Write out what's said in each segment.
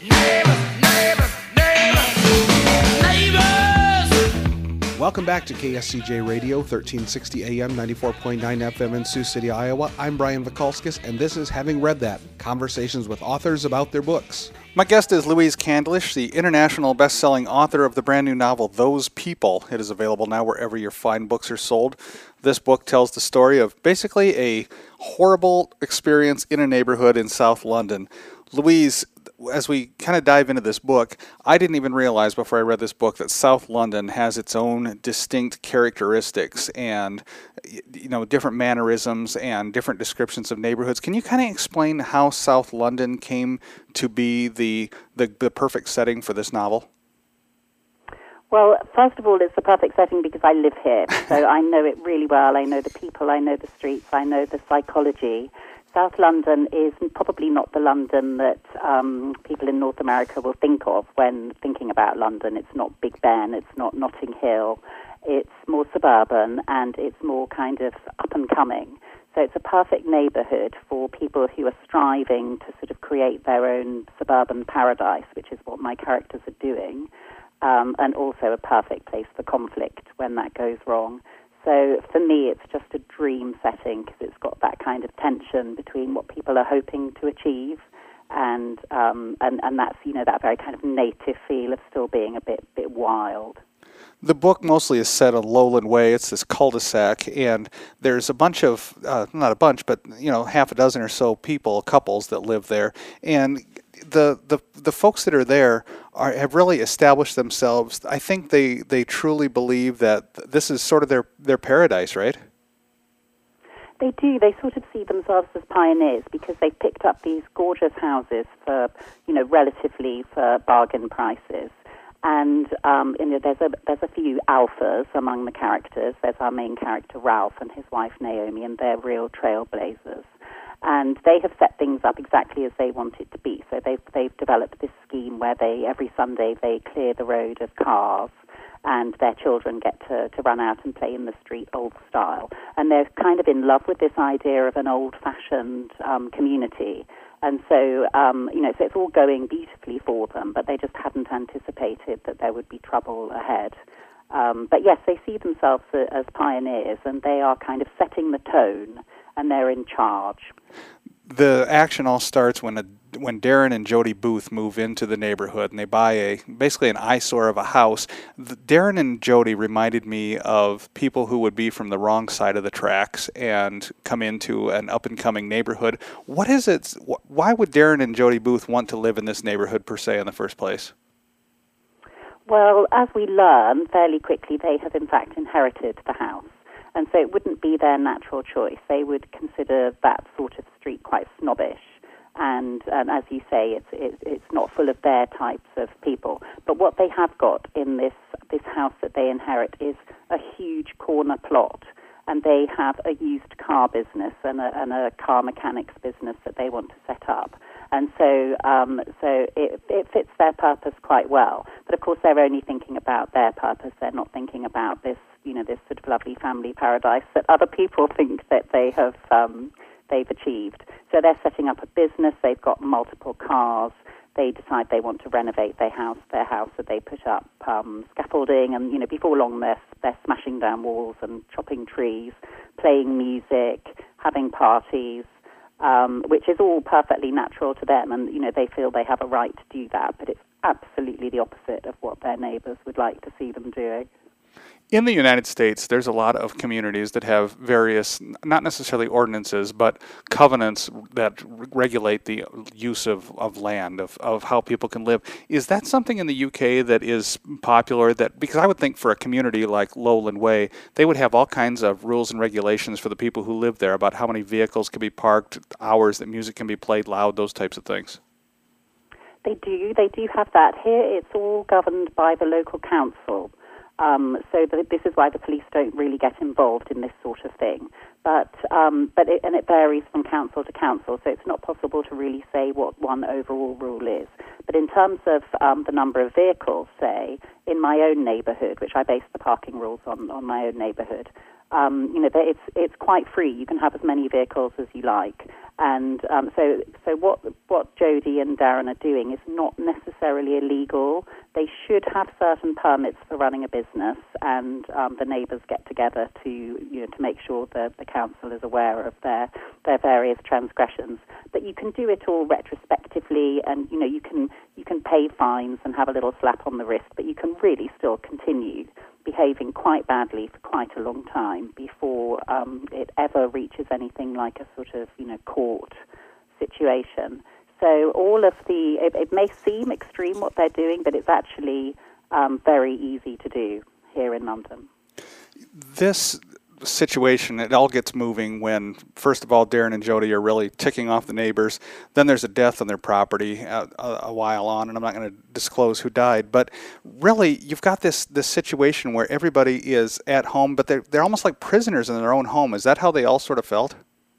Welcome back to KSCJ Radio, 1360 AM, 94.9 FM in Sioux City, Iowa. I'm Brian Vikalskis, and this is Having Read That, conversations with authors about their books. My guest is Louise Candlish, the international best-selling author of the brand new novel, Those People. It is available now wherever your fine books are sold. This book tells the story of basically a horrible experience in a neighborhood in South London. Louise, as we kind of dive into this book, I didn't even realize before I read this book that South London has its own distinct characteristics and, you know, different mannerisms and different descriptions of neighborhoods. Can you kind of explain how South London came to be the perfect setting for this novel? Well, first of all, it's the perfect setting because I live here, so I know it really well. I know the people, I know the streets, I know the psychology. South London is probably not the London that people in North America will think of when thinking about London. It's not Big Ben, it's not Notting Hill. It's more suburban and it's more kind of up and coming. So it's a perfect neighborhood for people who are striving to sort of create their own suburban paradise, which is what my characters are doing, and also a perfect place for conflict when that goes wrong. So for me, it's just a dream setting because it's got that kind of tension between what people are hoping to achieve and that's, you know, that very kind of native feel of still being a bit wild. The book mostly is set on Lowland Way. It's this cul-de-sac, and there's a bunch of, not a bunch, but, you know, half a dozen or so people, couples that live there. And the folks that are there have really established themselves. I think they truly believe that this is sort of their paradise, right? They do. They sort of see themselves as pioneers because they've picked up these gorgeous houses for, you know, relatively for bargain prices. And you know, there's a few alphas among the characters. There's our main character Ralph and his wife Naomi, and they're real trailblazers. And they have set things up exactly as they want it to be. So they've developed this scheme where every Sunday they clear the road of cars, and their children get to run out and play in the street old style. And they're kind of in love with this idea of an old-fashioned community. And so, you know, so it's all going beautifully for them, but they just hadn't anticipated that there would be trouble ahead. But yes, they see themselves as pioneers, and they are kind of setting the tone, and they're in charge. The action all starts when Darren and Jody Booth move into the neighborhood, and they buy basically an eyesore of a house. Darren and Jody reminded me of people who would be from the wrong side of the tracks and come into an up-and-coming neighborhood. What is it? Why would Darren and Jody Booth want to live in this neighborhood per se in the first place? Well, as we learn fairly quickly, they have in fact inherited the house. And so it wouldn't be their natural choice. They would consider that sort of street quite snobbish. And as you say, it's not full of their types of people. But what they have got in this house that they inherit is a huge corner plot. And they have a used car business and a car mechanics business that they want to set up. And so it fits their purpose quite well. But of course, they're only thinking about their purpose. They're not thinking about this, you know, this sort of lovely family paradise that other people think that they have they've achieved. So they're setting up a business. They've got multiple cars. They decide they want to renovate their house, so they put up scaffolding, and, you know, before long they're smashing down walls and chopping trees, playing music, having parties, which is all perfectly natural to them, and, you know, they feel they have a right to do that, but it's absolutely the opposite of what their neighbors would like to see them doing. In the United States, there's a lot of communities that have various, not necessarily ordinances, but covenants that regulate the use of land, of how people can live. Is that something in the UK that is popular? Because I would think for a community like Lowland Way, they would have all kinds of rules and regulations for the people who live there about how many vehicles can be parked, hours that music can be played loud, those types of things. They do have that. Here it's all governed by the local council. So this is why the police don't really get involved in this sort of thing. But it varies from council to council, so it's not possible to really say what one overall rule is. But in terms of the number of vehicles, say, in my own neighbourhood, which I base the parking rules on my own neighbourhood, It's quite free. You can have as many vehicles as you like. And so what Jody and Darren are doing is not necessarily illegal. They should have certain permits for running a business, and the neighbours get together to make sure that the council is aware of their various transgressions. But you can do it all retrospectively, and you can pay fines and have a little slap on the wrist, but you can really still continue behaving quite badly for quite a long time before it ever reaches anything like a sort of court situation. So all of it may seem extreme what they're doing, but it's actually very easy to do here in London. This situation, it all gets moving when, first of all, Darren and Jody are really ticking off the neighbors. Then there's a death on their property a while on, and I'm not going to disclose who died. But really, you've got this situation where everybody is at home, but they're almost like prisoners in their own home. Is that how they all sort of felt?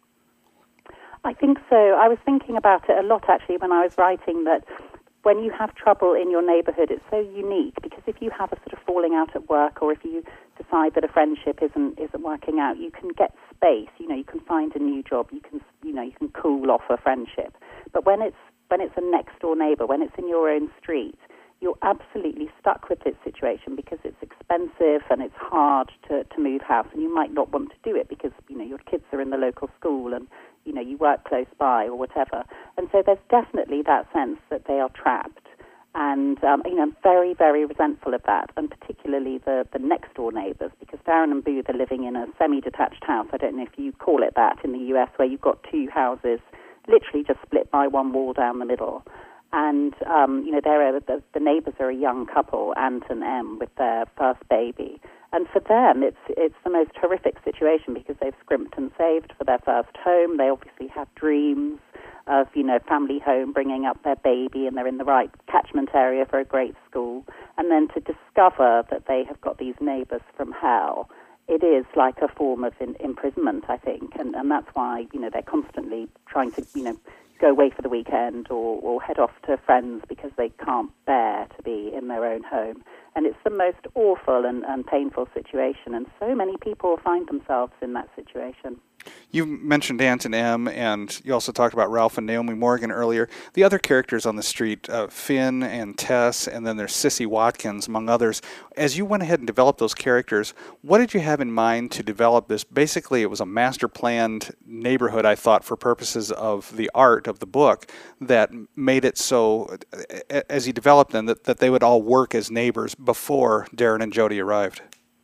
I think so. I was thinking about it a lot, actually, when I was writing that when you have trouble in your neighborhood, it's so unique, because if you have a sort of falling out at work, or if you decide that a friendship isn't working out, you can get space. You can find a new job. You can cool off a friendship. But when it's a next door neighbor, when it's in your own street, you're absolutely stuck with this situation because it's expensive and it's hard to move house, and you might not want to do it because your kids are in the local school and you work close by or whatever. And so there's definitely that sense that they are trapped. And I'm very, very resentful of that, and particularly the next door neighbours, because Darren and Booth are living in a semi-detached house. I don't know if you call it that in the US, where you've got two houses literally just split by one wall down the middle. And the neighbours are a young couple, Ant and Em, with their first baby. And for them, it's the most horrific situation because they've scrimped and saved for their first home. They obviously have dreams of, family home, bringing up their baby, and they're in the right catchment area for a great school. And then to discover that they have got these neighbours from hell, it is like a form of imprisonment, I think. And that's why, they're constantly trying to, go away for the weekend or head off to friends because they can't bear to be in their own home. And it's the most awful and painful situation, and so many people find themselves in that situation. You mentioned Ant and Em, and you also talked about Ralph and Naomi Morgan earlier. The other characters on the street, Finn and Tess, and then there's Sissy Watkins, among others. As you went ahead and developed those characters, what did you have in mind to develop this? Basically, it was a master-planned neighborhood, I thought, for purposes of the art of the book, that made it so, as you developed them, that they would all work as neighbors before Darren and Jody arrived.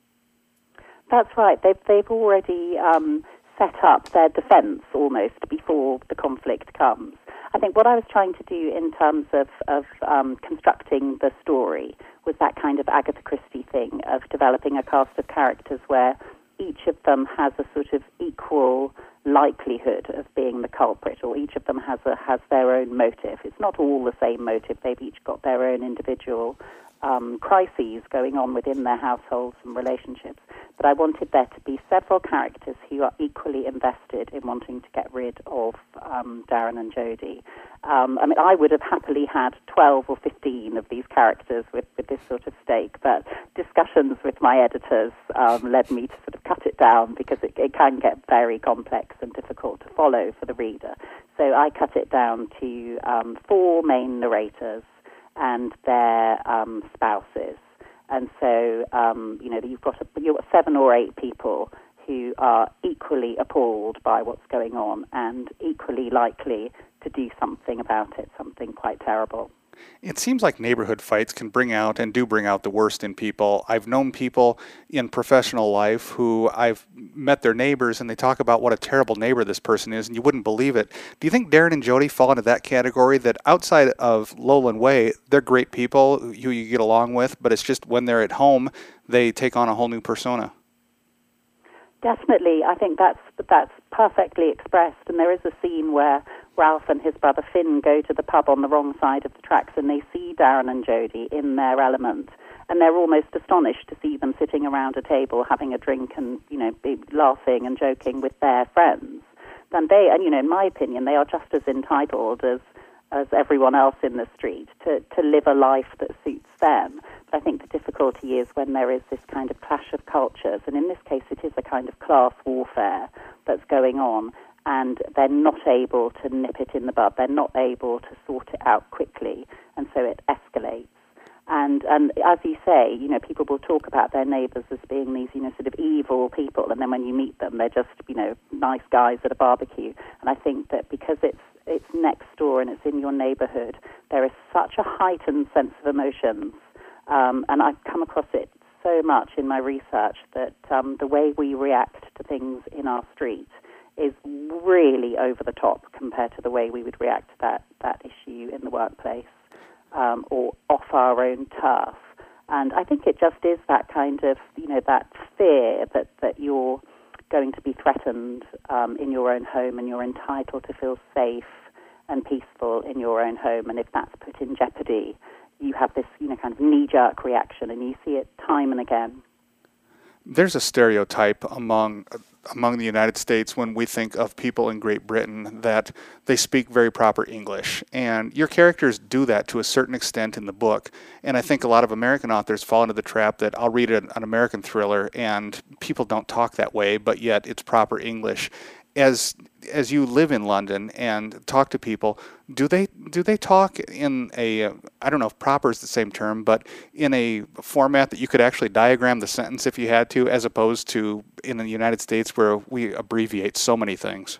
That's right. They've already set up their defense almost before the conflict comes. I think what I was trying to do in terms of constructing the story was that kind of Agatha Christie thing of developing a cast of characters where each of them has a sort of equal likelihood of being the culprit, or each of them has their own motive. It's not all the same motive. They've each got their own individual crises going on within their households and relationships. But I wanted there to be several characters who are equally invested in wanting to get rid of Darren and Jody. I would have happily had 12 or 15 of these characters with this sort of stake, but discussions with my editors led me to sort of cut it down because it can get very complex and difficult to follow for the reader. So I cut it down to 4 main narrators and their spouses. And so, you've got 7 or 8 people who are equally appalled by what's going on and equally likely to do something about it, something quite terrible. It seems like neighborhood fights can bring out and do bring out the worst in people. I've known people in professional life who I've met their neighbors, and they talk about what a terrible neighbor this person is, and you wouldn't believe it. Do you think Darren and Jody fall into that category, that outside of Lowland Way, they're great people who you get along with, but it's just when they're at home, they take on a whole new persona? Definitely. I think that's perfectly expressed, and there is a scene where Ralph and his brother Finn go to the pub on the wrong side of the tracks, and they see Darren and Jody in their element, and they're almost astonished to see them sitting around a table having a drink and be laughing and joking with their friends. And in my opinion, they are just as entitled as everyone else in the street to live a life that suits them. I think the difficulty is when there is this kind of clash of cultures, and in this case it is a kind of class warfare that's going on, and they're not able to nip it in the bud. They're not able to sort it out quickly, and so it escalates. And as you say, people will talk about their neighbours as being these, sort of evil people, and then when you meet them, they're just, nice guys at a barbecue. And I think that because it's next door and it's in your neighbourhood, there is such a heightened sense of emotions. And I've come across it so much in my research that the way we react to things in our street is really over the top compared to the way we would react to that issue in the workplace or off our own turf. And I think it just is that kind of, that fear that you're going to be threatened in your own home, and you're entitled to feel safe and peaceful in your own home. And if that's put in jeopardy, you have this, kind of knee-jerk reaction, and you see it time and again. There's a stereotype among the United States when we think of people in Great Britain that they speak very proper English. And your characters do that to a certain extent in the book. And I think a lot of American authors fall into the trap that I'll read an American thriller and people don't talk that way, but yet it's proper English. As you live in London and talk to people, do they talk in a, I don't know if proper is the same term, but in a format that you could actually diagram the sentence if you had to, as opposed to in the United States where we abbreviate so many things?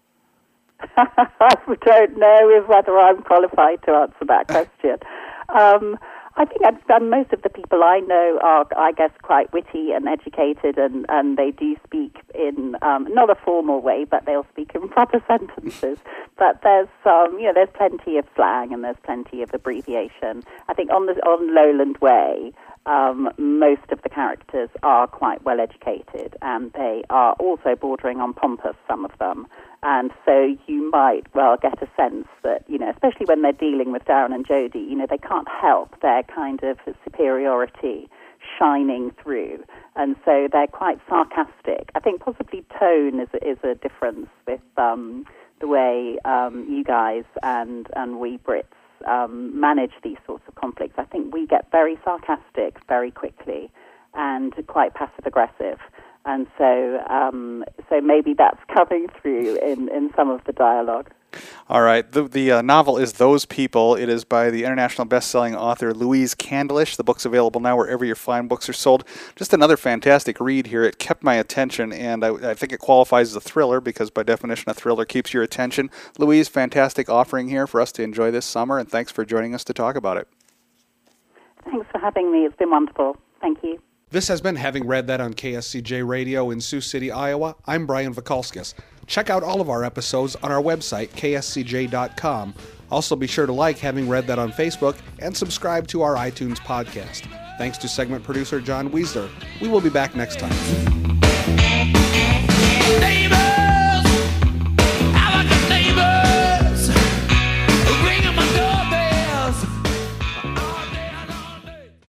I don't know whether I'm qualified to answer that question. I think most of the people I know are, I guess, quite witty and educated, and they do speak in not a formal way, but they'll speak in proper sentences. But there's there's plenty of slang and there's plenty of abbreviation. I think on Lowland Way, most of the characters are quite well educated, and they are also bordering on pompous, some of them. And so you might well get a sense that, especially when they're dealing with Darren and Jodie, they can't help their kind of superiority shining through. And so they're quite sarcastic. I think possibly tone is a difference with the way you guys and we Brits manage these sorts of conflicts. I think we get very sarcastic very quickly and quite passive-aggressive. And so maybe that's coming through in some of the dialogue. All right. The novel is Those People. It is by the international best-selling author Louise Candlish. The book's available now wherever your fine books are sold. Just another fantastic read here. It kept my attention, and I think it qualifies as a thriller because, by definition, a thriller keeps your attention. Louise, fantastic offering here for us to enjoy this summer, and thanks for joining us to talk about it. Thanks for having me. It's been wonderful. Thank you. This has been Having Read That on KSCJ Radio in Sioux City, Iowa. I'm Brian Vakalskis. Check out all of our episodes on our website, kscj.com. Also be sure to like Having Read That on Facebook and subscribe to our iTunes podcast. Thanks to segment producer John Weisler. We will be back next time.